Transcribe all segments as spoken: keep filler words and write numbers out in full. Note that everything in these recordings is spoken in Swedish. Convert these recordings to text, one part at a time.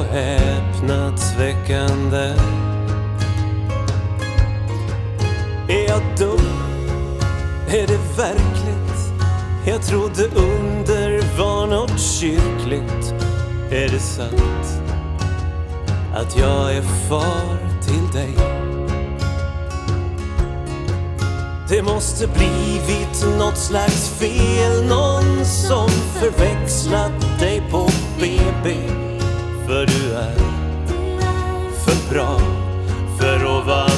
häpnadsväckande. Är jag dum? Är det verkligt? Jag trodde under var något kyrkligt. Är det sant att jag är far till dig? Det måste blivit något slags fel, någon som förväxlat dig på B B. För du är för bra för att vara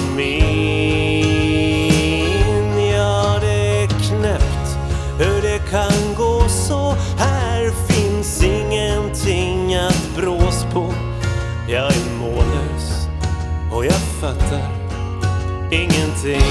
min. Ja, det är knäppt hur det kan gå så. Här finns ingenting att brås på. Jag är mållös och jag fattar ingenting.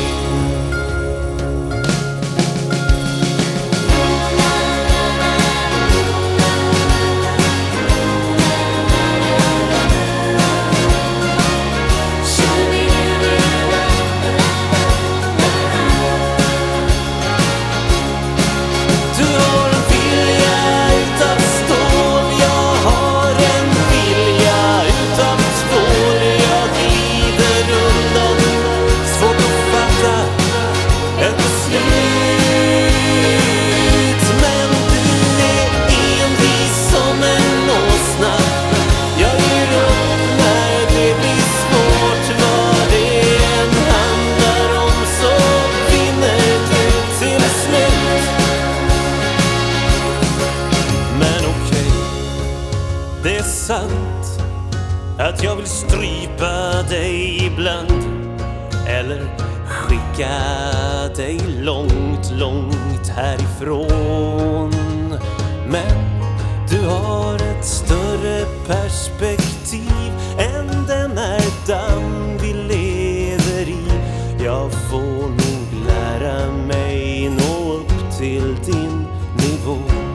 Det är sant att jag vill strypa dig ibland, eller skicka dig långt, långt härifrån. Men du har ett större perspektiv än den här damm vi lever i. Jag får nog lära mig nå upp till din nivå.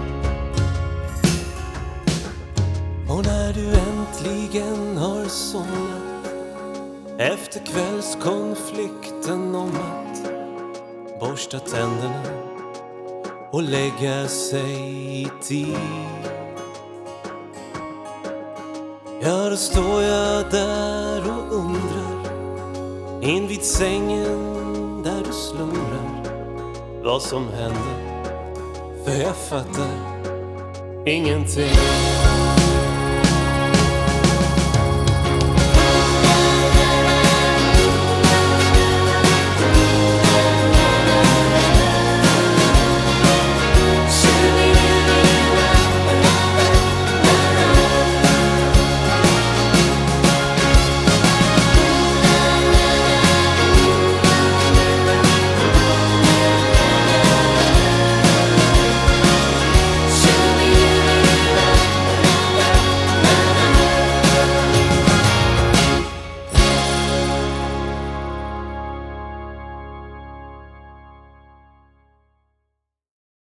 Och när du äntligen har somnat efter kvällskonflikten om att borsta tänderna och lägga sig i tid, ja, då står jag där och undrar invid sängen där du slumrar vad som händer, för jag fattar ingenting.